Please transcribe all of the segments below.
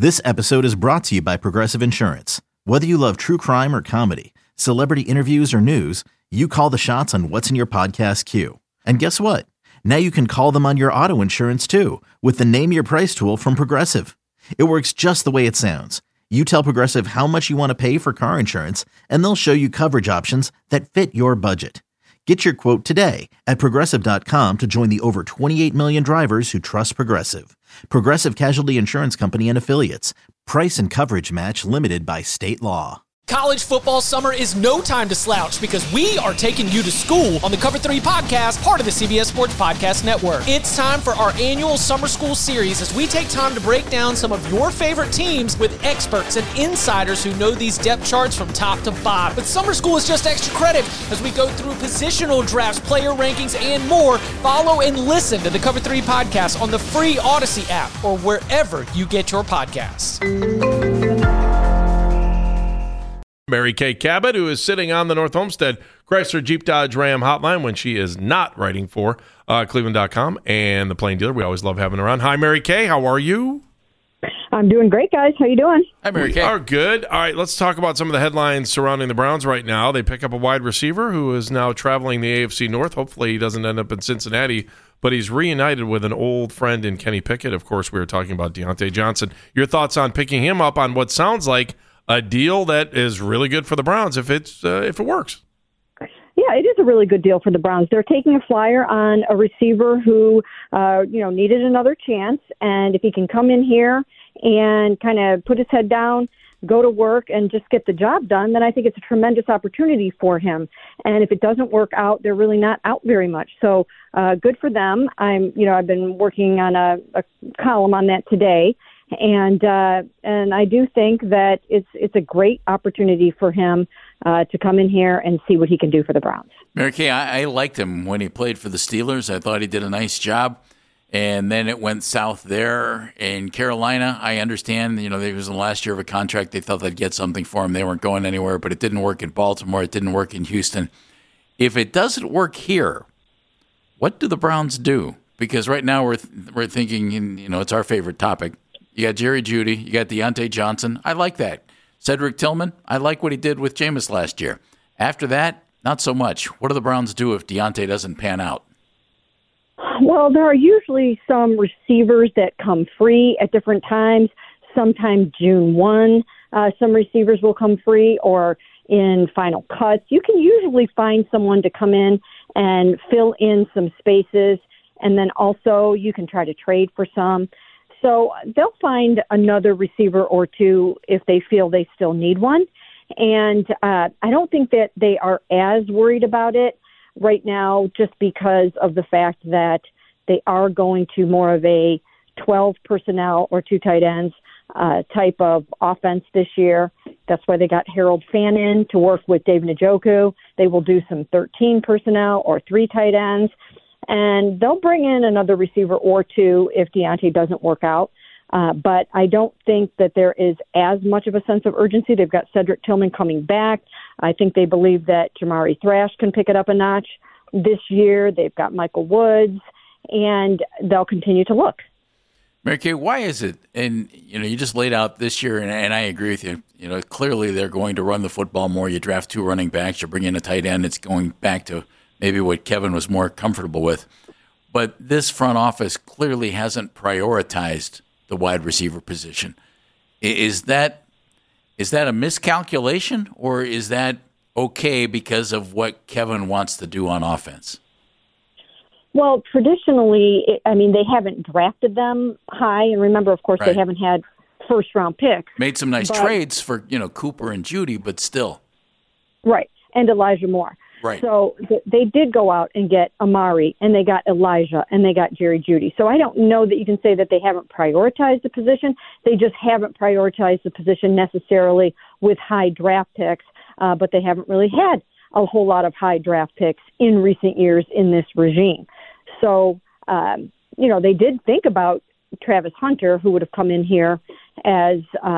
This episode is brought to you by Progressive Insurance. Whether you love true crime or comedy, celebrity interviews or news, you call the shots on what's in your podcast queue. And guess what? Now you can call them on your auto insurance too with the Name Your Price tool from Progressive. It works just the way it sounds. You tell Progressive how much you want to pay for car insurance, and they'll show you coverage options that fit your budget. Get your quote today at Progressive.com to join the over 28 million drivers who trust Progressive. Progressive Casualty Insurance Company and Affiliates. Price and coverage match limited by state law. College football summer is no time to slouch because we are taking you to school on the Cover 3 podcast, part of the CBS Sports Podcast Network. It's time for our annual summer school series as we take time to break down some of your favorite teams with experts and insiders who know these depth charts from top to bottom. But summer school is just extra credit as we go through positional drafts, player rankings, and more. Follow and listen to the Cover 3 podcast on the free Odyssey app or wherever you get your podcasts. Mary Kay Cabot, who is sitting on the North Homestead Chrysler Jeep Dodge Ram hotline when she is not writing for Cleveland.com and the Plain Dealer. We always love having her on. Hi, Mary Kay. How are you? I'm doing great, guys. How you doing? Hi, Mary Kay. We are good. All right, let's talk about some of the headlines surrounding the Browns right now. They pick up a wide receiver who is now traveling the AFC North. Hopefully he doesn't end up in Cincinnati, but he's reunited with an old friend in Kenny Pickett. Of course, we were talking about Deontay Johnson. Your thoughts on picking him up on what sounds like a deal that is really good for the Browns if it works? Yeah, it is a really good deal for the Browns. They're taking a flyer on a receiver who, needed another chance. And if he can come in here and kind of put his head down, go to work, and just get the job done, then I think it's a tremendous opportunity for him. And if it doesn't work out, they're really not out very much. So good for them. I've been working on a column on that today. And I do think that it's a great opportunity for him to come in here and see what he can do for the Browns. Mary Kay, I liked him when he played for the Steelers. I thought he did a nice job. And then it went south there in Carolina. I understand, he was in the last year of a contract. They thought they'd get something for him. They weren't going anywhere, but it didn't work in Baltimore. It didn't work in Houston. If it doesn't work here, what do the Browns do? Because right now we're thinking, it's our favorite topic. You got Jerry Jeudy. You got Deontay Johnson. I like that. Cedric Tillman, I like what he did with Jameis last year. After that, not so much. What do the Browns do if Deontay doesn't pan out? Well, there are usually some receivers that come free at different times. Sometime June 1, some receivers will come free, or in final cuts. You can usually find someone to come in and fill in some spaces, and then also you can try to trade for some. So they'll find another receiver or two if they feel they still need one. And I don't think that they are as worried about it right now just because of the fact that they are going to more of a 12 personnel or two tight ends type of offense this year. That's why they got Harold Fannin to work with Dave Njoku. They will do some 13 personnel or three tight ends. And they'll bring in another receiver or two if Deontay doesn't work out. But I don't think that there is as much of a sense of urgency. They've got Cedric Tillman coming back. I think they believe that Jamari Thrash can pick it up a notch this year. They've got Michael Woods, and they'll continue to look. Mary Kay, why is it? And, you just laid out this year, and I agree with you. Clearly they're going to run the football more. You draft two running backs. You bring in a tight end. It's going back to maybe what Kevin was more comfortable with. But this front office clearly hasn't prioritized the wide receiver position. Is that a miscalculation, or is that okay because of what Kevin wants to do on offense? Well, traditionally, they haven't drafted them high. And remember, of course, They haven't had first-round picks. Made some nice trades for, Cooper and Jeudy, but still. Right, and Elijah Moore. Right. So they did go out and get Amari, and they got Elijah, and they got Jerry Jeudy. So I don't know that you can say that they haven't prioritized the position. They just haven't prioritized the position necessarily with high draft picks, but they haven't really had a whole lot of high draft picks in recent years in this regime. So, they did think about Travis Hunter, who would have come in here as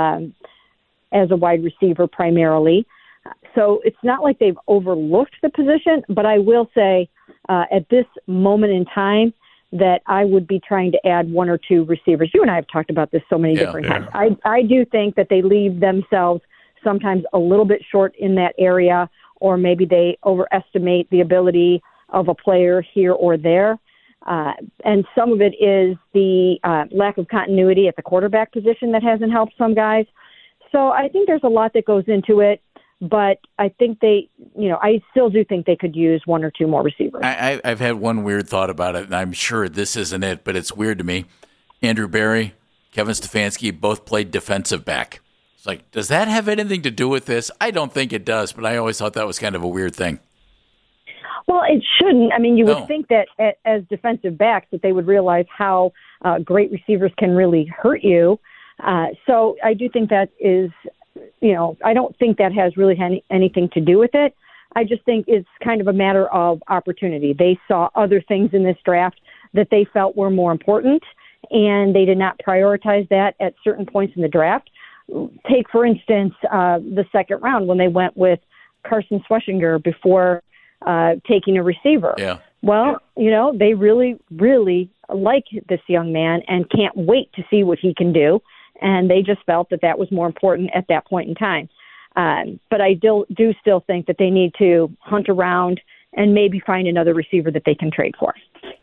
a wide receiver primarily. So it's not like they've overlooked the position, but I will say at this moment in time, that I would be trying to add one or two receivers. You and I have talked about this so many different times. I do think that they leave themselves sometimes a little bit short in that area, or maybe they overestimate the ability of a player here or there. And some of it is the lack of continuity at the quarterback position that hasn't helped some guys. So I think there's a lot that goes into it, but I think I still do think they could use one or two more receivers. I've had one weird thought about it, and I'm sure this isn't it, but it's weird to me. Andrew Berry, Kevin Stefanski both played defensive back. It's like, does that have anything to do with this? I don't think it does, but I always thought that was kind of a weird thing. Well, it shouldn't. I mean, you would think that as defensive backs that they would realize how great receivers can really hurt you. So I do think that is, I don't think that has really anything to do with it. I just think it's kind of a matter of opportunity. They saw other things in this draft that they felt were more important, and they did not prioritize that at certain points in the draft. Take, for instance, the second round when they went with Carson Schweschinger before taking a receiver. Yeah. Well, they really, really like this young man and can't wait to see what he can do. And they just felt that that was more important at that point in time. But I do still think that they need to hunt around and maybe find another receiver that they can trade for.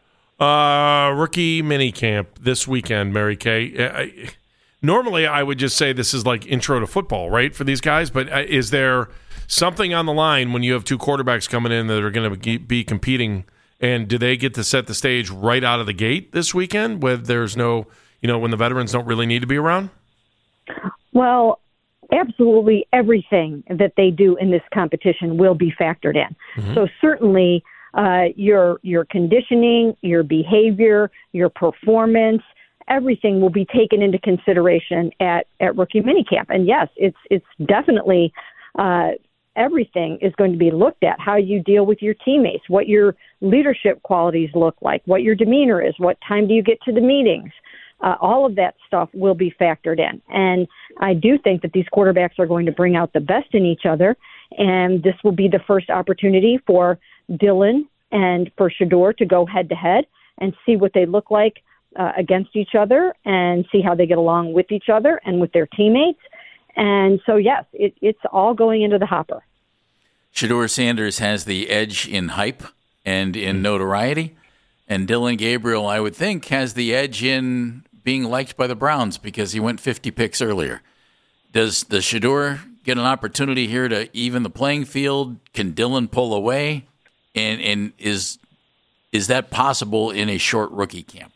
Rookie minicamp this weekend, Mary Kay. Normally, I would just say this is like intro to football, right, for these guys. But is there something on the line when you have two quarterbacks coming in that are going to be competing? And do they get to set the stage right out of the gate this weekend where there's no, when the veterans don't really need to be around? Well, absolutely everything that they do in this competition will be factored in. Mm-hmm. So certainly your conditioning, your behavior, your performance, everything will be taken into consideration at rookie minicamp. And yes, it's definitely everything is going to be looked at, how you deal with your teammates, what your leadership qualities look like, what your demeanor is, what time do you get to the meetings. All of that stuff will be factored in. And I do think that these quarterbacks are going to bring out the best in each other. And this will be the first opportunity for Dillon and for Shedeur to go head to head and see what they look like against each other and see how they get along with each other and with their teammates. And so, yes, it's all going into the hopper. Shedeur Sanders has the edge in hype and in notoriety. And Dillon Gabriel, I would think, has the edge in being liked by the Browns because he went 50 picks earlier. Does Shedeur get an opportunity here to even the playing field? Can Dillon pull away? And is that possible in a short rookie camp?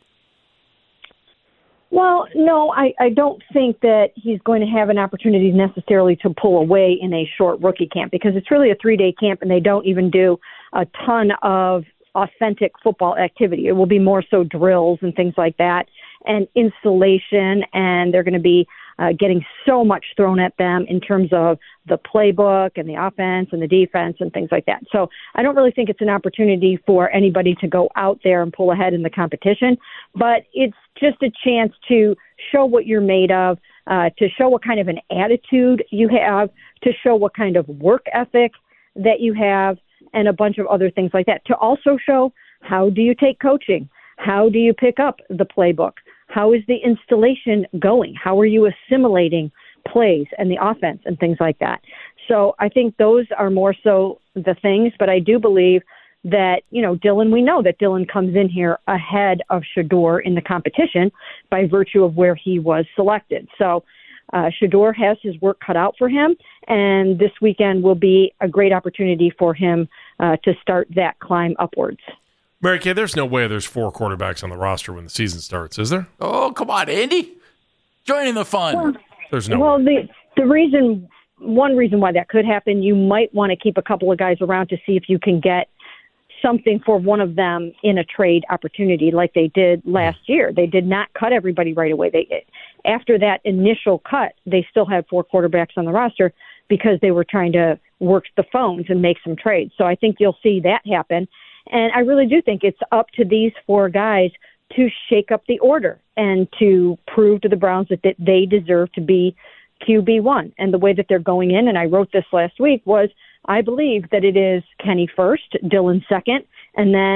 Well, no, I don't think that he's going to have an opportunity necessarily to pull away in a short rookie camp because it's really a 3-day camp and they don't even do a ton of authentic football activity. It will be more so drills and things like that and installation, and they're going to be getting so much thrown at them in terms of the playbook and the offense and the defense and things like that. So I don't really think it's an opportunity for anybody to go out there and pull ahead in the competition, but it's just a chance to show what you're made of, to show what kind of an attitude you have, to show what kind of work ethic that you have, and a bunch of other things like that. To also show how do you take coaching? How do you pick up the playbook? How is the installation going? How are you assimilating plays and the offense and things like that? So I think those are more so the things, but I do believe that, Dillon, we know that Dillon comes in here ahead of Shedeur in the competition by virtue of where he was selected. So Shedeur has his work cut out for him, and this weekend will be a great opportunity for him to start that climb upwards. Mary Kay, there's no way there's 4 quarterbacks on the roster when the season starts, is there? Oh, come on, Andy. Join in the fun. Well, there's no way. One reason why that could happen, you might want to keep a couple of guys around to see if you can get something for one of them in a trade opportunity like they did last year. They did not cut everybody right away. After that initial cut, they still had 4 quarterbacks on the roster because they were trying to work the phones and make some trades. So I think you'll see that happen. And I really do think it's up to these 4 guys to shake up the order and to prove to the Browns that they deserve to be QB1. And the way that they're going in, and I wrote this last week, was I believe that it is Kenny first, Dillon second, and then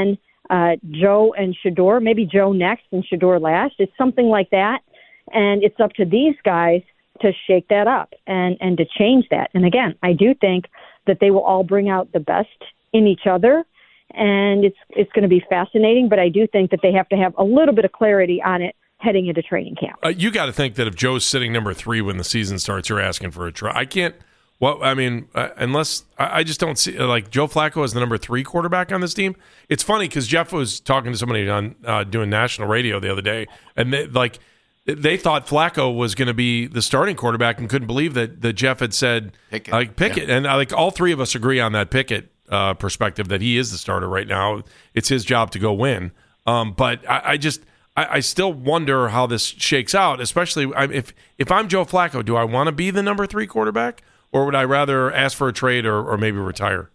Joe and Shedeur, maybe Joe next and Shedeur last. It's something like that. And it's up to these guys to shake that up and to change that. And again, I do think that they will all bring out the best in each other. And it's going to be fascinating, but I do think that they have to have a little bit of clarity on it heading into training camp. You got to think that if Joe's sitting number 3 when the season starts, you're asking for a try. I can't. Well, I mean, unless I just don't see like Joe Flacco as the number 3 quarterback on this team. It's funny because Jeff was talking to somebody on doing national radio the other day, and they thought Flacco was going to be the starting quarterback and couldn't believe that Jeff had said Pickett, and all three of us agree on that Pickett perspective that he is the starter right now. It's his job to go win. But I still wonder how this shakes out, especially if I'm Joe Flacco. Do I want to be the number 3 quarterback, or would I rather ask for a trade or maybe retire?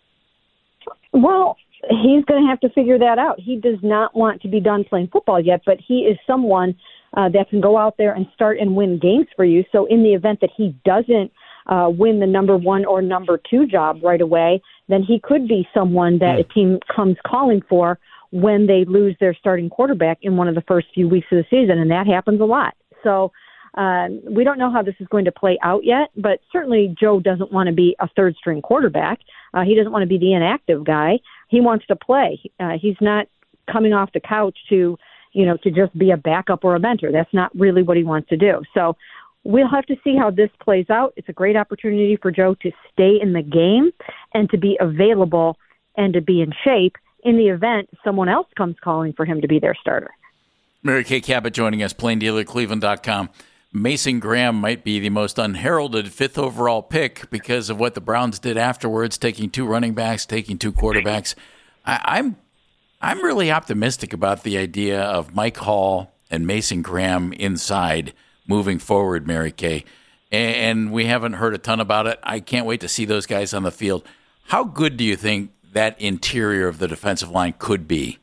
Well, he's going to have to figure that out. He does not want to be done playing football yet, but he is someone that can go out there and start and win games for you. So in the event that he doesn't win the number 1 or number 2 job right away, then he could be someone that a team comes calling for when they lose their starting quarterback in one of the first few weeks of the season, and that happens a lot. So we don't know how this is going to play out yet, but certainly Joe doesn't want to be a third-string quarterback. He doesn't want to be the inactive guy. He wants to play. He's not coming off the couch to just be a backup or a mentor. That's not really what he wants to do. So we'll have to see how this plays out. It's a great opportunity for Joe to stay in the game and to be available and to be in shape in the event someone else comes calling for him to be their starter. Mary Kay Cabot joining us, PlainDealerCleveland.com. Mason Graham might be the most unheralded 5th overall pick because of what the Browns did afterwards, taking 2 running backs, taking 2 quarterbacks. I'm really optimistic about the idea of Mike Hall and Mason Graham inside moving forward, Mary Kay. And we haven't heard a ton about it. I can't wait to see those guys on the field. How good do you think that interior of the defensive line could be?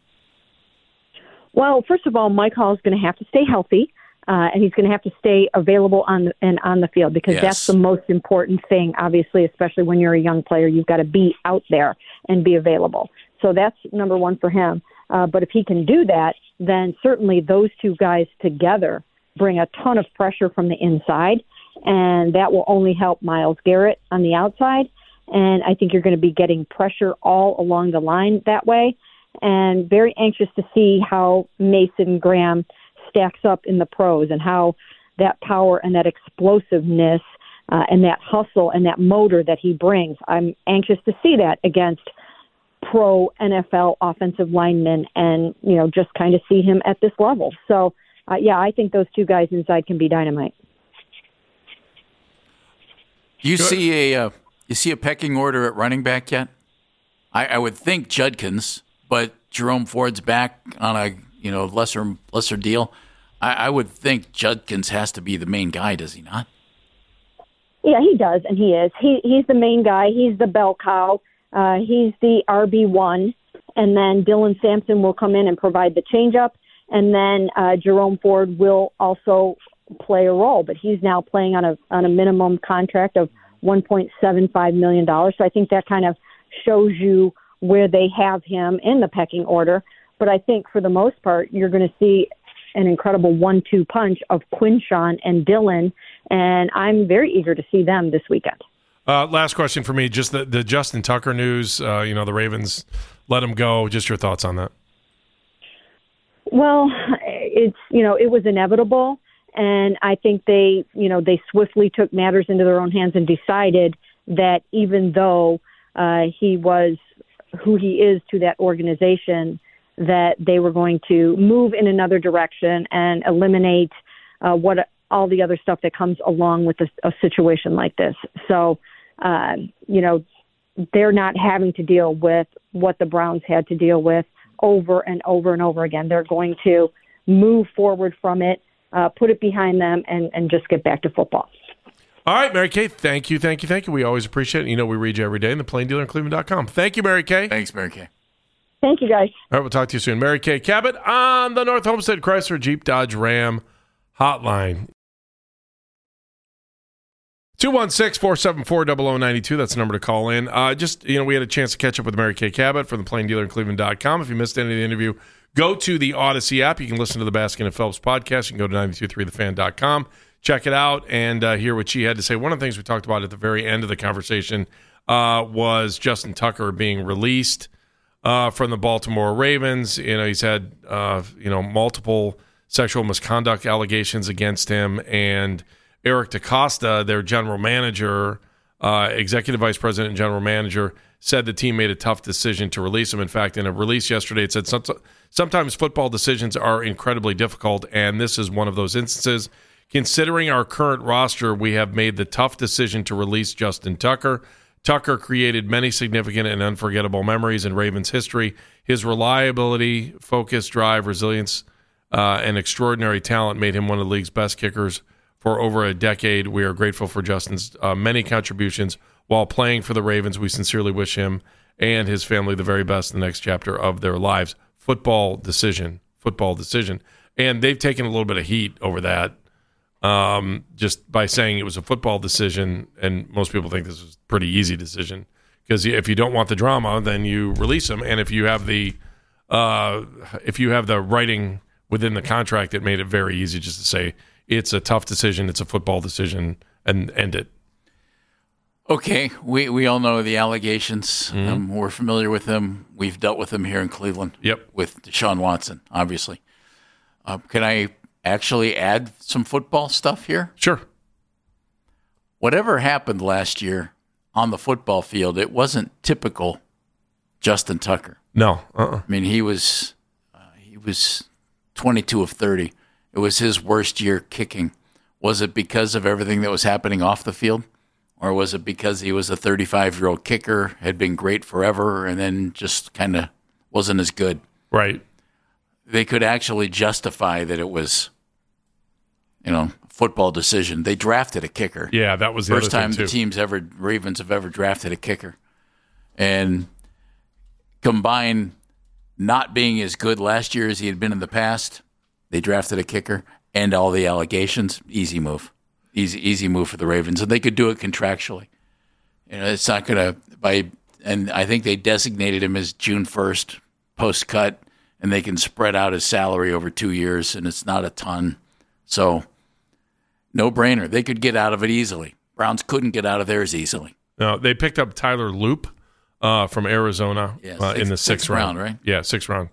Well, first of all, Mike Hall is going to have to stay healthy, and he's going to have to stay available on the field because that's the most important thing, obviously, especially when you're a young player. You've got to be out there and be available. So that's number 1 for him. But if he can do that, then certainly those 2 guys together bring a ton of pressure from the inside, and that will only help Myles Garrett on the outside. And I think you're going to be getting pressure all along the line that way. And very anxious to see how Mason Graham stacks up in the pros and how that power and that explosiveness and that hustle and that motor that he brings. I'm anxious to see that against pro NFL offensive linemen and, just kind of see him at this level. So, I think those 2 guys inside can be dynamite. You see a pecking order at running back yet? I would think Judkins, but Jerome Ford's back on a lesser deal. I would think Judkins has to be the main guy, does he not? Yeah, he does, and he is. He's the main guy. He's the bell cow. He's the RB1, and then Dylan Sampson will come in and provide the changeup, and then Jerome Ford will also play a role, but he's now playing on a minimum contract of $1.75 million. So I think that kind of shows you where they have him in the pecking order. But I think for the most part, you're going to see an incredible 1-2 punch of Quinshawn and Dylan, and I'm very eager to see them this weekend. Last question for me, just the Justin Tucker news. The Ravens let him go. Just your thoughts on that? Well, it was inevitable. And I think they swiftly took matters into their own hands and decided that even though he was who he is to that organization, that they were going to move in another direction and eliminate all the other stuff that comes along with a situation like this. So, they're not having to deal with what the Browns had to deal with over and over and over again. They're going to move forward from it, put it behind them, and just get back to football. All right, Mary Kay, thank you. We always appreciate it. We read you every day in the PlainDealerCleveland.com. Thank you, Mary Kay. Thanks, Mary Kay. Thank you, guys. All right, we'll talk to you soon. Mary Kay Cabot on the North Homestead Chrysler Jeep Dodge Ram hotline. 216-474-0092. That's the number to call in. We had a chance to catch up with Mary Kay Cabot from the Plain Dealer in Cleveland.com. If you missed any of the interview, go to the Odyssey app. You can listen to the Baskin and Phelps podcast. You can go to 923thefan.com. Check it out and hear what she had to say. One of the things we talked about at the very end of the conversation was Justin Tucker being released from the Baltimore Ravens. He's had multiple sexual misconduct allegations against him, and Eric DaCosta, their general manager, executive vice president and general manager, said the team made a tough decision to release him. In fact, in a release yesterday, it said sometimes football decisions are incredibly difficult, and this is one of those instances. Considering our current roster, we have made the tough decision to release Justin Tucker. Tucker created many significant and unforgettable memories in Ravens history. His reliability, focus, drive, resilience, and extraordinary talent made him one of the league's best kickers for over a decade. We are grateful for Justin's many contributions while playing for the Ravens. We sincerely wish him and his family the very best in the next chapter of their lives. Football decision. And they've taken a little bit of heat over that just by saying it was a football decision, and most people think this was a pretty easy decision because if you don't want the drama, then you release him. And if you have the writing within the contract, it made it very easy just to say, it's a tough decision. It's a football decision, and end it. Okay, we all know the allegations. We're familiar with them. We've dealt with them here in Cleveland. Yep. With Deshaun Watson, obviously. Can I actually add some football stuff here? Sure. Whatever happened last year on the football field, it wasn't typical Justin Tucker. No. I mean, he was 22 of 30. It was his worst year kicking. Was it because of everything that was happening off the field? Or was it because he was a 35-year-old kicker, had been great forever, and then just kind of wasn't as good? Right. They could actually justify that it was, a football decision. They drafted a kicker. Yeah, that was the first time the Ravens have ever drafted a kicker. And combine not being as good last year as he had been in the past, they drafted a kicker, and all the allegations, easy move. Easy move for the Ravens. And they could do it contractually. It's not going to, and I think they designated him as June 1st post-cut, and they can spread out his salary over 2 years, and it's not a ton. So, no brainer. They could get out of it easily. Browns couldn't get out of theirs easily. No, they picked up Tyler Loop from Arizona in the sixth round, right? Yeah, sixth round.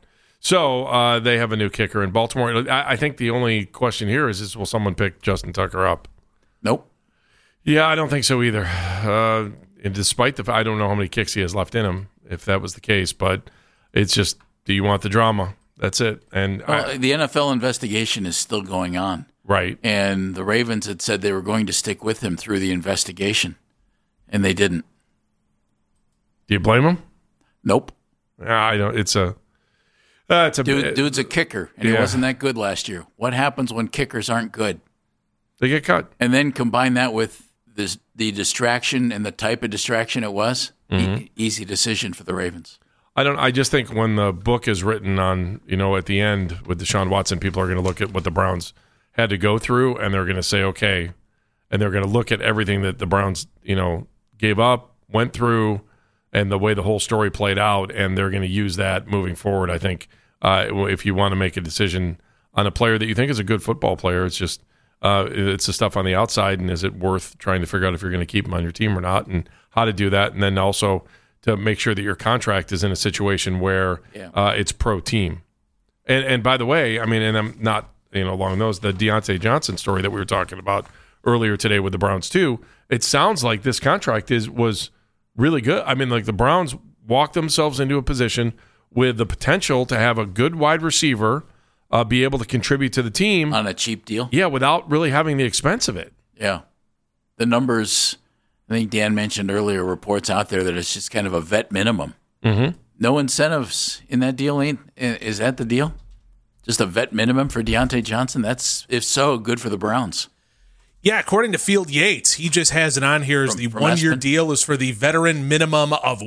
So they have a new kicker in Baltimore. I think the only question here is will someone pick Justin Tucker up? Nope. Yeah, I don't think so either. And despite I don't know how many kicks he has left in him, if that was the case, but it's just, do you want the drama? That's it. And the NFL investigation is still going on. Right. And the Ravens had said they were going to stick with him through the investigation, and they didn't. Do you blame him? Nope. I don't. It's a dude's a kicker, and he wasn't that good last year. What happens when kickers aren't good? They get cut. And then combine that with the distraction and the type of distraction it was. Easy decision for the Ravens. I just think when the book is written on, at the end with Deshaun Watson, people are going to look at what the Browns had to go through, and they're going to say, okay, and they're going to look at everything that the Browns, gave up, went through, and the way the whole story played out, and they're going to use that moving forward. I think if you want to make a decision on a player that you think is a good football player, it's just it's the stuff on the outside, and is it worth trying to figure out if you're going to keep him on your team or not, and how to do that, and then also to make sure that your contract is in a situation where it's pro team. And by the way, I mean, and I'm not along those, the Deontay Johnson story that we were talking about earlier today with the Browns too. It sounds like this contract was really good. I mean, like the Browns walked themselves into a position with the potential to have a good wide receiver be able to contribute to the team on a cheap deal. Yeah, without really having the expense of it. Yeah, the numbers. I think Dan mentioned earlier reports out there that it's just kind of a vet minimum. Mm-hmm. No incentives in that deal. Is that the deal? Just a vet minimum for Deontay Johnson? That's, if so, good for the Browns. Yeah, according to Field Yates, he just has it on here as the one-year deal is for the veteran minimum of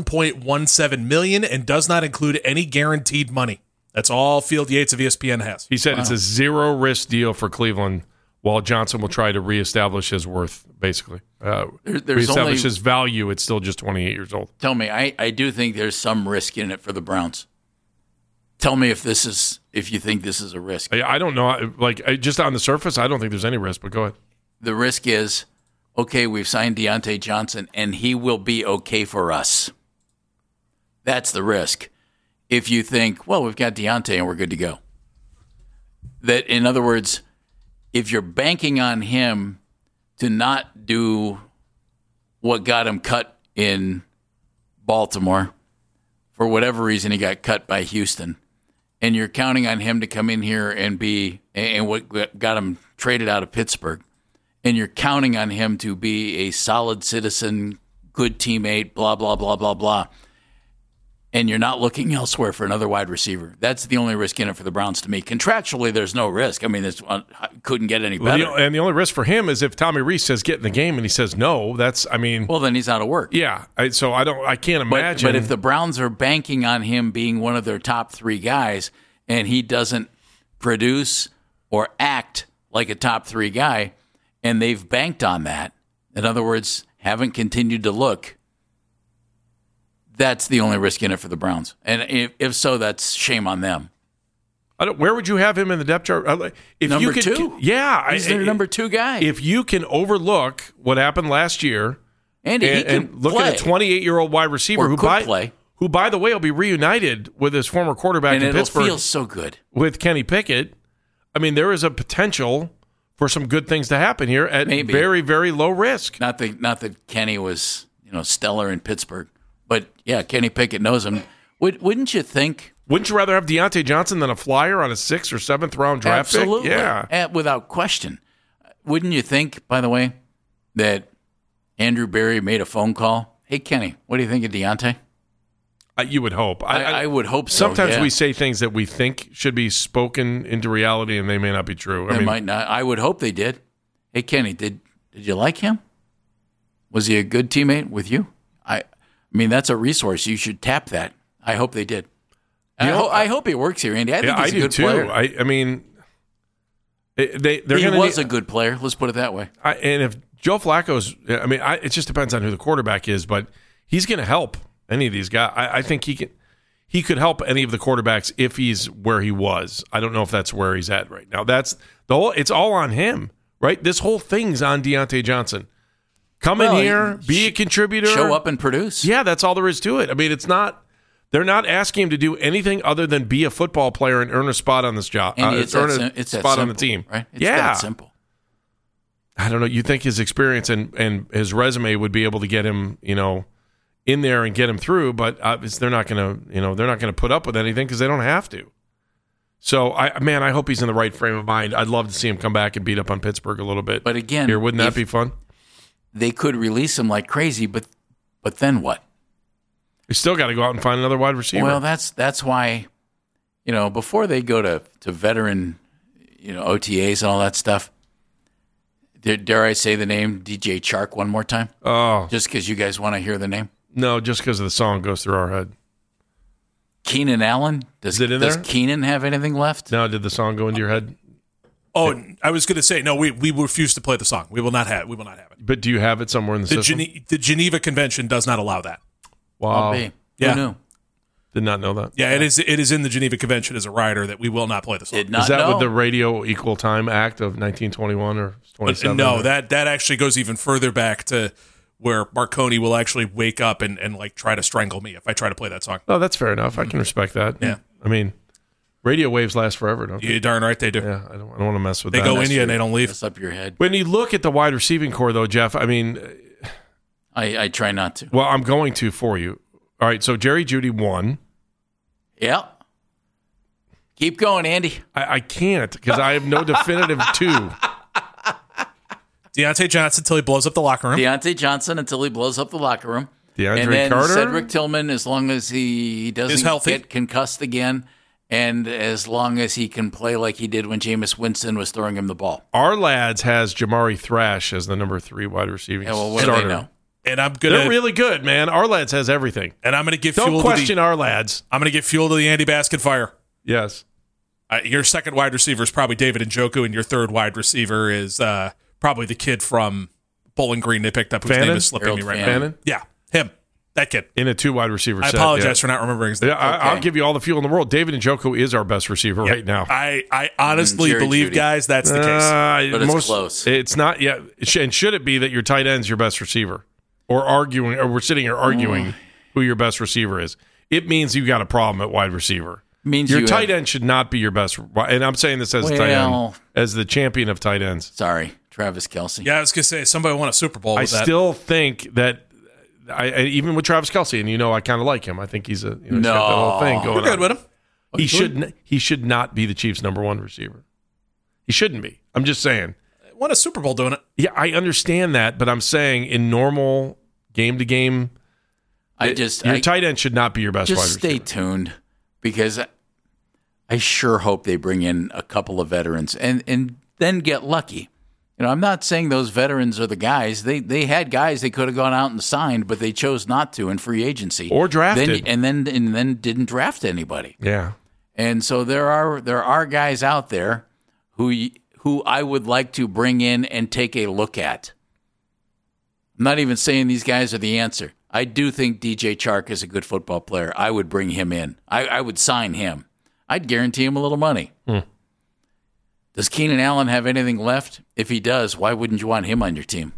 $1.17 million and does not include any guaranteed money. That's all Field Yates of ESPN has. He said It's a zero-risk deal for Cleveland while Johnson will try to reestablish his worth, basically. There's his value. It's still just 28 years old. Tell me, I do think there's some risk in it for the Browns. Tell me if you think this is a risk. I don't know. Just on the surface, I don't think there's any risk, but go ahead. The risk is, okay, we've signed Deontay Johnson, and he will be okay for us. That's the risk. If you think, well, we've got Deontay and we're good to go. That, in other words, if you're banking on him to not do what got him cut in Baltimore, for whatever reason he got cut by Houston, and you're counting on him to come in here and what got him traded out of Pittsburgh, and you're counting on him to be a solid citizen, good teammate, blah, blah, blah, blah, blah, and you're not looking elsewhere for another wide receiver. That's the only risk in it for the Browns to me. Contractually, there's no risk. I mean, this couldn't get any better. And the only risk for him is if Tommy Rees says get in the game and he says no. Well, then he's out of work. Yeah. I can't imagine. But if the Browns are banking on him being one of their top 3 guys and he doesn't produce or act like a top 3 guy, and they've banked on that, in other words, haven't continued to look, that's the only risk in it for the Browns. And if so, that's shame on them. Where would you have him in the depth chart? Number 2? Yeah. He's their number 2 guy. If you can overlook what happened last year and look at a 28-year-old wide receiver who, by the way, will be reunited with his former quarterback in Pittsburgh. And it'll feel so good. With Kenny Pickett. I mean, there is a potential for some good things to happen here at very, very low risk. Not that Kenny was stellar in Pittsburgh. But, yeah, Kenny Pickett knows him. Wouldn't you think? Wouldn't you rather have Deontay Johnson than a flyer on a 6th or 7th round draft pick? Absolutely. Yeah. Without question. Wouldn't you think, by the way, that Andrew Berry made a phone call? Hey, Kenny, what do you think of Deontay? You would hope. I would hope so. Sometimes we say things that we think should be spoken into reality, and they may not be true. They might not. I would hope they did. Hey, Kenny, did you like him? Was he a good teammate with you? I mean, that's a resource. You should tap that. I hope they did. I hope he works here, Andy. I think he's a good player. I mean, he was a good player. Let's put it that way. And if Joe Flacco's, it just depends on who the quarterback is, but he's going to help any of these guys. I think he could help any of the quarterbacks if he's where he was. I don't know if that's where he's at right now. That's it's all on him, right? This whole thing's on Deontay Johnson. Come in here, be a contributor. Show up and produce. Yeah, that's all there is to it. I mean, they're not asking him to do anything other than be a football player and earn a spot on this job. It's earn a spot spot on the team. Right? It's that simple. I don't know. You think his experience and his resume would be able to get him, in there and get him through, but they're not going to put up with anything because they don't have to. So, I hope he's in the right frame of mind. I'd love to see him come back and beat up on Pittsburgh a little bit. But again, here, wouldn't that be fun? They could release him like crazy, but then what? You still got to go out and find another wide receiver. Well, that's why, before they go to veteran, OTAs and all that stuff. Dare I say the name DJ Chark one more time? Oh, just because you guys want to hear the name? No, just because the song goes through our head. Keenan Allen? Does Keenan have anything left? No, did the song go into your head? Oh, I was going to say, no, we refuse to play the song. We will not have it. But do you have it somewhere in the system? The Geneva Convention does not allow that. Wow. Yeah. Who knew? Did not know that. Yeah, it is in the Geneva Convention as a rider that we will not play the song. Did not Is that know. with the Radio Equal Time Act of 1921 or 27? No, that actually goes even further back to where Marconi will actually wake up and try to strangle me if I try to play that song. Oh, that's fair enough. I can respect that. Yeah. I mean, radio waves last forever, don't they? You're darn right they do. Yeah, I don't want to mess with that. They go in you and they don't leave. Mess up your head. When you look at the wide receiving core, though, Jeff, I mean... I try not to. Well, I'm going to for you. All right, so Jerry Jeudy won. Yeah. Keep going, Andy. I can't because I have no definitive two. Deontay Johnson until he blows up the locker room. Deontay Johnson until he blows up the locker room. DeAndre and then Carter? Cedric Tillman, as long as he doesn't get concussed again, and as long as he can play like he did when Jameis Winston was throwing him the ball. Our lads has Jamari Thrash as the number 3 wide receiving what starter. do they know? And they're really good, man. Our lads has everything. And I'm going to give Don't fuel question our lads. I'm going to give fuel to the Andy Baskin fire. Yes. Your second wide receiver is probably David Njoku, and your third wide receiver is probably the kid from Bowling Green they picked up, whose name is slipping me right now. Fannin? Yeah, him. That kid. In a 2 wide receiver I set. apologize for not remembering his name. Yeah, I'll give you all the fuel in the world. David Njoku is our best receiver right now. I honestly believe, Judy. guys, that's the case. But it's close. It's not yet. And should it be that your tight end's your best receiver? Or we're sitting here arguing who your best receiver is. It means you got a problem at wide receiver. Means your tight end should not be your best. And I'm saying this as a tight end, as the champion of tight ends. Sorry, Travis Kelce. Yeah, I was going to say, somebody won a Super Bowl with that. I still think that, even with Travis Kelce, and I kind of like him. I think he's he's got the whole thing going on. We're good with him. He should not be the Chiefs' number 1 receiver. He shouldn't be. I'm just saying. Won a Super Bowl doing it. Yeah, I understand that, but I'm saying in normal game-to-game, your tight end should not be your best wide receiver. Just stay tuned, because I sure hope they bring in a couple of veterans and then get lucky. I'm not saying those veterans are the guys. They had guys they could have gone out and signed, but they chose not to in free agency or drafted, and then didn't draft anybody. Yeah, and so there are guys out there who I would like to bring in and take a look at. I'm not even saying these guys are the answer. I do think DJ Chark is a good football player. I would bring him in. I would sign him. I'd guarantee him a little money. Does Keenan Allen have anything left? If he does, why wouldn't you want him on your team?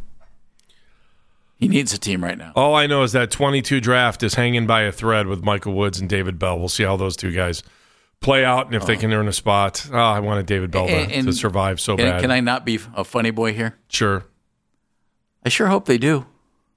He needs a team right now. All I know is that 22 draft is hanging by a thread with Michael Woods and David Bell. We'll see how those two guys play out and if they can earn a spot. I wanted David Bell to survive so bad. Can I not be a funny boy here? Sure. I sure hope they do.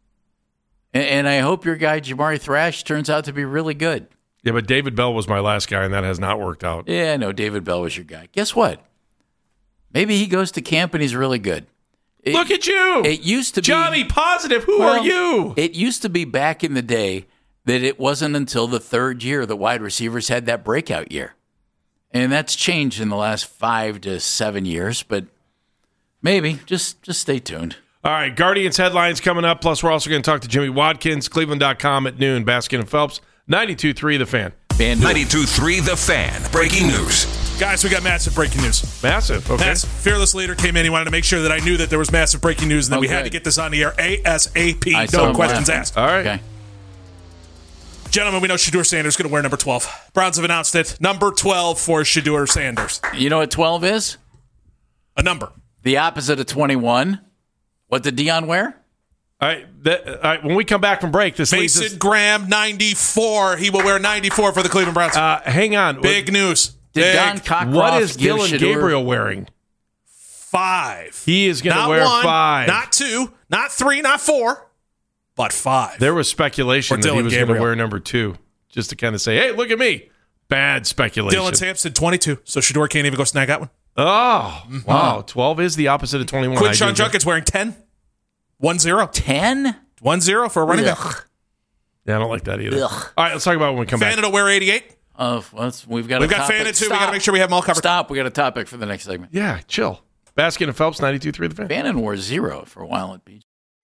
And I hope your guy, Jamari Thrash, turns out to be really good. Yeah, but David Bell was my last guy, and that has not worked out. Yeah, I know. David Bell was your guy. Guess what? Maybe he goes to camp and he's really good. Look at you. It used to be Johnny Positive. Who are you? It used to be back in the day that it wasn't until the third year that wide receivers had that breakout year. And that's changed in the last 5 to 7 years, but maybe. Just stay tuned. All right, Guardians headlines coming up. Plus, we're also going to talk to Jimmy Watkins, Cleveland.com at noon. Baskin and Phelps, 92.3 The Fan. 92.3 The Fan. Breaking news. Guys, we got massive breaking news. Massive, okay. Massive. Fearless Leader came in. He wanted to make sure that I knew that there was massive breaking news and that we had to get this on the air ASAP. No questions asked. All right. Okay. Gentlemen, we know Shedeur Sanders is going to wear number 12. Browns have announced it. Number 12 for Shedeur Sanders. You know what 12 is? A number. The opposite of 21. What did Deion wear? All right, when we come back from break, this leads Mason Graham, 94. He will wear 94 for the Cleveland Browns. Hang on. Big news. Did Don Cockcroft what is give Dylan Shedeur Gabriel wearing? 5. He is going to wear 1, 5. Not 2, not 3, not 4, but 5. There was speculation that he was going to wear number 2, just to kind of say, hey, look at me. Bad speculation. Dylan Sampson, 22. So Shedeur can't even go snag that one. Oh, wow. 12 is the opposite of 21. Quinshon Judkins wearing 10. 1-0. 10? 1-0 for a running back. Yeah, I don't like that either. Ugh. All right, let's talk about it when we come back. Fannin will wear 88. We've got Fannin, too. We got to make sure we have them all covered. Stop. We got a topic for the next segment. Yeah, chill. Baskin and Phelps, 92.3 The Fan. Fannin wore 0 for a while at BG.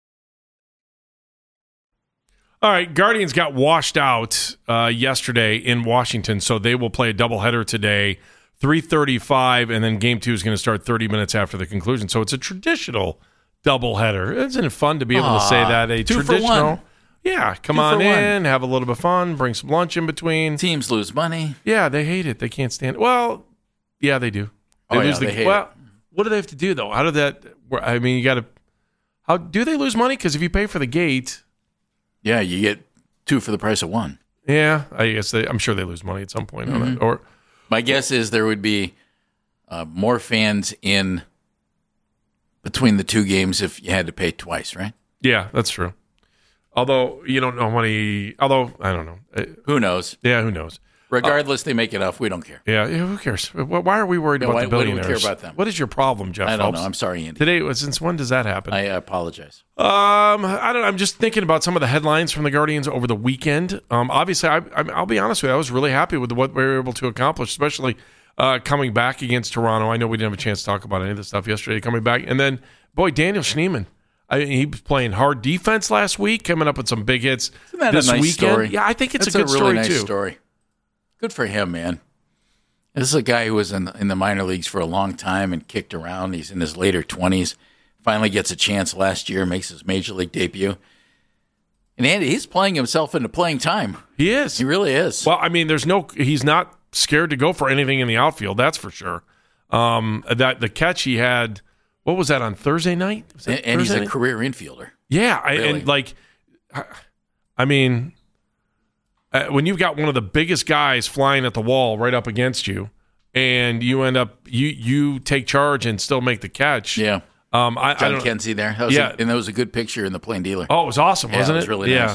All right, Guardians got washed out yesterday in Washington, so they will play a doubleheader today, 3:35, and then Game 2 is going to start 30 minutes after the conclusion. So it's a traditional doubleheader. Isn't it fun to be able to say that? A 2 traditional, for 1. Yeah, come 2 on for in, 1. have a little bit of fun, bring some lunch in between. Teams lose money. Yeah, they hate it. They can't stand it. Well, yeah, they do. They lose they hate it. What do they have to do, though? How did that – I mean, you got to – how do they lose money? Because if you pay for the gate – yeah, you get 2 for the price of 1. Yeah, I guess I'm sure they lose money at some point on it. Or my guess is there would be more fans in between the 2 games if you had to pay twice, right? Yeah, that's true. Although you don't know how many. Although I don't know. Who knows? Yeah, who knows? Regardless, they make enough. We don't care. Yeah, who cares? Why are we worried about the billionaires? Why do we care about them? What is your problem, Jeff? I don't Phelps? know. I'm sorry, Andy. Today, since when does that happen? I apologize. I don't know. I'm just thinking about some of the headlines from the Guardians over the weekend. Obviously, I'll be honest with you. I was really happy with what we were able to accomplish, especially coming back against Toronto. I know we didn't have a chance to talk about any of this stuff yesterday. Coming back, and then Daniel Schneemann. He was playing hard defense last week, coming up with some big hits. Isn't that this a nice weekend. story? Yeah, I think it's That's a good really story nice too. Story. Good for him, man. This is a guy who was in the minor leagues for a long time and kicked around. He's in his later 20s. Finally gets a chance last year, makes his major league debut. And Andy, he's playing himself into playing time. He is. He really is. Well, I mean, he's not scared to go for anything in the outfield, that's for sure. That the catch he had, what was that, on Thursday night? And he's a career infielder. Yeah, Really. When you've got one of the biggest guys flying at the wall right up against you, and you end up you take charge and still make the catch. Yeah. John Kensey there. That was a good picture in the Plain Dealer. Oh, it was awesome, wasn't it? It was really nice.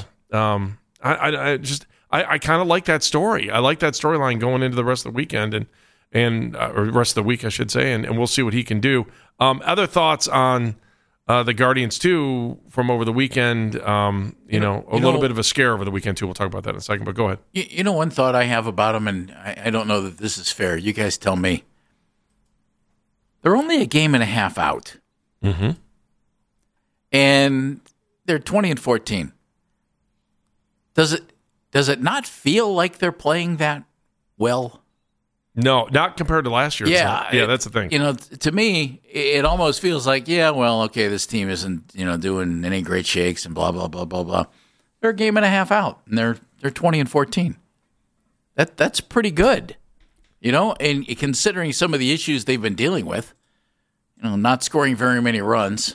I kind of like that story. I like that storyline going into the rest of the weekend or rest of the week, I should say, and we'll see what he can do. Other thoughts on the Guardians too from over the weekend? A little bit of a scare over the weekend too. We'll talk about that in a second. But go ahead. You know, one thought I have about them, and I don't know that this is fair. You guys tell me. They're only a game and a half out. Mm-hmm. And they're 20-14. Does it not feel like they're playing that well? No, not compared to last year. Yeah, that's the thing. To me, it almost feels like, this team isn't doing any great shakes and blah blah blah blah blah. They're a game and a half out, and they're 20-14. That's pretty good, And considering some of the issues they've been dealing with. Not scoring very many runs.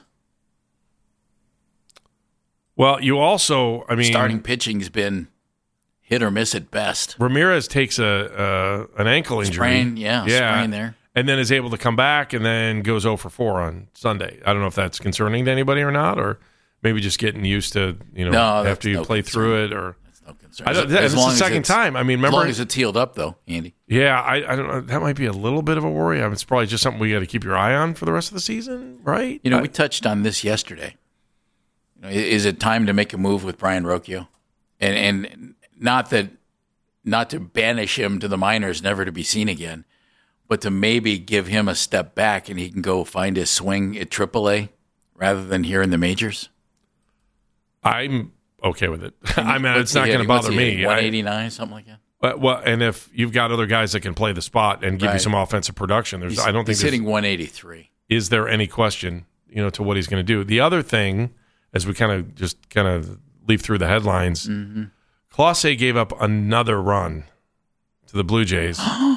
Well, you also, starting pitching's been hit or miss at best. Ramirez takes an ankle injury. Sprain there. And then is able to come back and then goes 0 for 4 on Sunday. I don't know if that's concerning to anybody or not, or maybe just getting used to, after you play through it, or no concern. This is the second time. Remember, as long as it's healed up, though, Andy. Yeah, I don't know. That might be a little bit of a worry. It's probably just something we got to keep your eye on for the rest of the season, right? We touched on this yesterday. Is it time to make a move with Brian Rocchio? And not to banish him to the minors, never to be seen again, but to maybe give him a step back and he can go find his swing at AAA rather than here in the majors? I'm okay with it. It's not going to bother me. 189, something like that. Well, and if you've got other guys that can play the spot and give you some offensive production, I don't think he's hitting 183. Is there any question, to what he's going to do? The other thing, as we kind of leaf through the headlines, Clase gave up another run to the Blue Jays.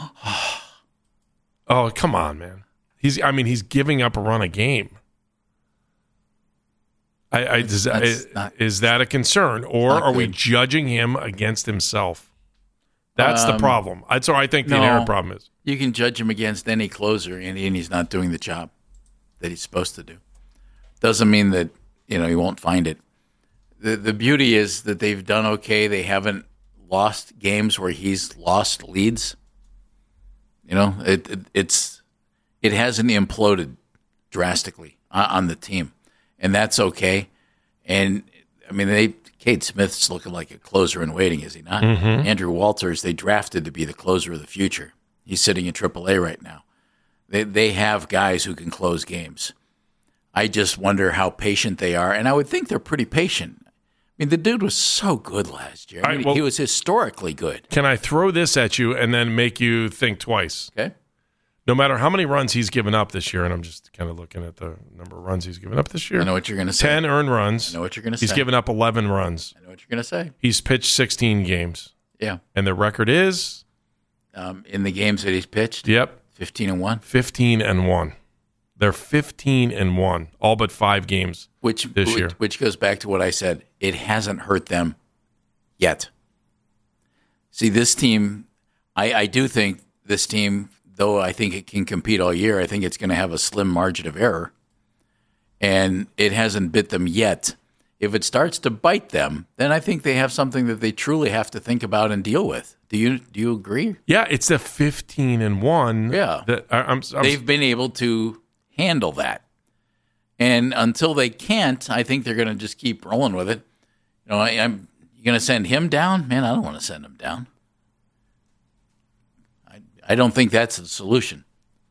Oh, come on, man! He's giving up a run a game. Is that a concern, or are we judging him against himself? That's the problem. That's what I think the inherent problem is. You can judge him against any closer, and he's not doing the job that he's supposed to do. Doesn't mean that he won't find it. The beauty is that they've done okay. They haven't lost games where he's lost leads. It hasn't imploded drastically on the team, and that's okay. And Cade Smith's looking like a closer in waiting, is he not? Mm-hmm. Andrew Walters, they drafted to be the closer of the future. He's sitting in AAA right now. They have guys who can close games. I just wonder how patient they are, and I would think they're pretty patient. The dude was so good last year. He was historically good. Can I throw this at you and then make you think twice? Okay. No matter how many runs he's given up this year, and I'm just kind of looking at the number of runs he's given up this year. I know what you're going to say. 10 earned runs. I know what you're going to say. He's given up 11 runs. I know what you're going to say. He's pitched 16 games. Yeah. And the record is? In the games that he's pitched? Yep. 15-1. 15-1. They're 15-1, all but 5 games this year. Which goes back to what I said. It hasn't hurt them yet. See, this team, I do think this team, though I think it can compete all year, I think it's going to have a slim margin of error. And it hasn't bit them yet. If it starts to bite them, then I think they have something that they truly have to think about and deal with. Do you agree? Yeah, it's the 15-1. Yeah. That they've been able to handle that. And until they can't, I think they're going to just keep rolling with it. I'm going to send him down? Man, I don't want to send him down. I don't think that's the solution.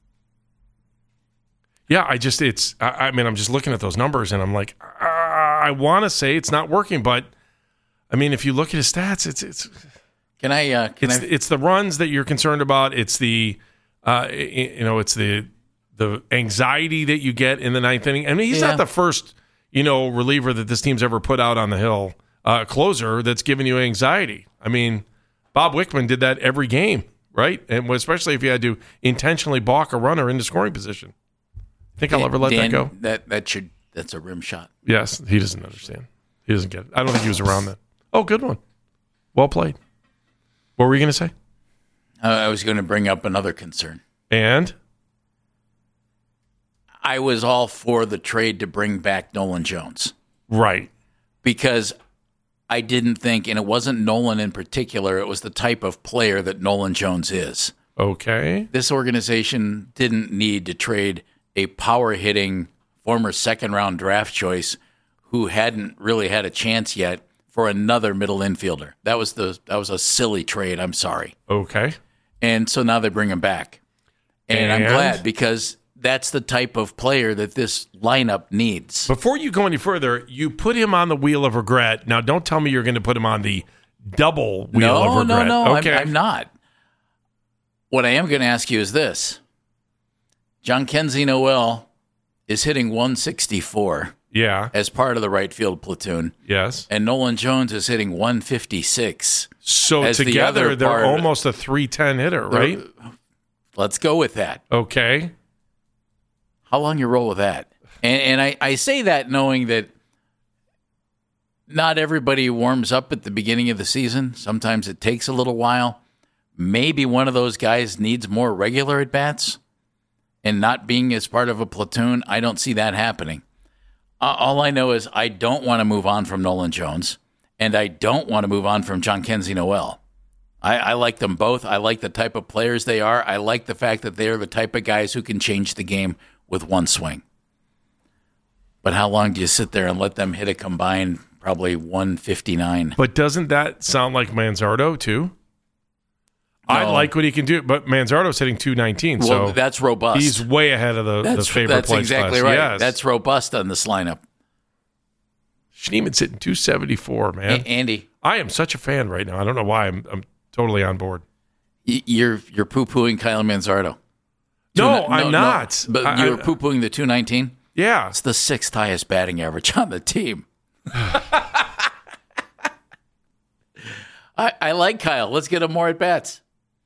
Yeah, I'm just looking at those numbers and I'm like, I want to say it's not working, but if you look at his stats, it's It's the runs that you're concerned about. It's the it's the anxiety that you get in the ninth inning. I mean, he's not the first reliever that this team's ever put out on the hill, closer that's given you anxiety. I mean, Bob Wickman did that every game, right? And especially if you had to intentionally balk a runner into scoring position. Think I'll ever let that go? That's a rim shot. Yes, he doesn't understand. He doesn't get it. I don't think he was around then. Oh, good one. Well played. What were you going to say? I was going to bring up another concern. And? I was all for the trade to bring back Nolan Jones. Right. Because I didn't think, and it wasn't Nolan in particular, it was the type of player that Nolan Jones is. Okay. This organization didn't need to trade a power-hitting former second-round draft choice who hadn't really had a chance yet for another middle infielder. That was a silly trade. I'm sorry. Okay. And so now they bring him back. And I'm glad, because that's the type of player that this lineup needs. Before you go any further, you put him on the wheel of regret. Now, don't tell me you're going to put him on the double wheel of regret. No, okay. I'm not. What I am going to ask you is this. Jhonkensy Noel is hitting 164. Yeah. As part of the right field platoon. Yes. And Nolan Jones is hitting 156. So together, they're almost a 310 hitter, right? Let's go with that. Okay. How long you roll with that? And I say that knowing that not everybody warms up at the beginning of the season. Sometimes it takes a little while. Maybe one of those guys needs more regular at-bats and not being as part of a platoon. I don't see that happening. All I know is I don't want to move on from Nolan Jones, and I don't want to move on from Jhonkensy Noel. I like them both. I like the type of players they are. I like the fact that they're the type of guys who can change the game with one swing. But how long do you sit there and let them hit a combined probably 159? But doesn't that sound like Manzardo, too? No. I like what he can do, but Manzardo's hitting 219, well, so that's robust. He's way ahead of the favorite That's place exactly class. right. Yes. That's robust on this lineup. Schneeman's hitting 274, man. Andy. I am such a fan right now. I don't know why. I'm totally on board. You're poo-pooing Kyle Manzardo. No, I'm not. But you're poo-pooing the 219? Yeah. It's the sixth highest batting average on the team. I like Kyle. Let's get him more at-bats.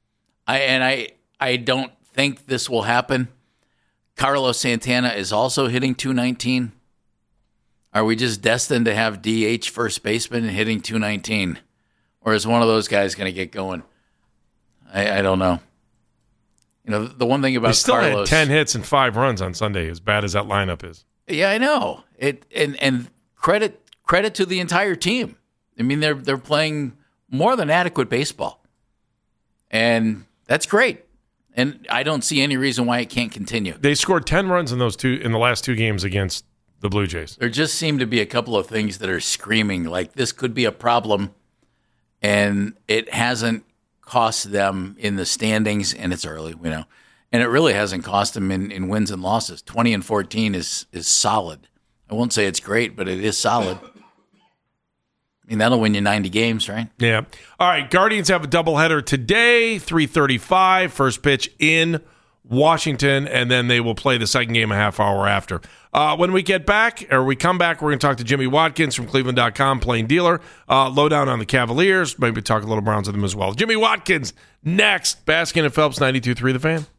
I don't think this will happen. Carlos Santana is also hitting 219. Are we just destined to have DH first baseman hitting 219? Or is one of those guys going to get going? I don't know. You know, the one thing about Carlos... He still Carlos, had 10 hits and 5 runs on Sunday, as bad as that lineup is. Yeah, I know. And credit to the entire team. I mean, they're playing more than adequate baseball. And that's great. And I don't see any reason why it can't continue. They scored 10 runs in the last 2 games against the Blue Jays. There just seem to be a couple of things that are screaming like this could be a problem, and it hasn't cost them in the standings, and it's early, and it really hasn't cost them in wins and losses. 20-14 is solid. I won't say it's great, but it is solid. I mean, that'll win you 90 games, right? Yeah. All right, Guardians have a doubleheader today, 3:35, first pitch in Washington, and then they will play the second game a half hour after. When we come back, we're going to talk to Jimmy Watkins from Cleveland.com, plain dealer. Lowdown on the Cavaliers, maybe talk a little Browns with them as well. Jimmy Watkins next. Baskin and Phelps, 92.3 The Fan.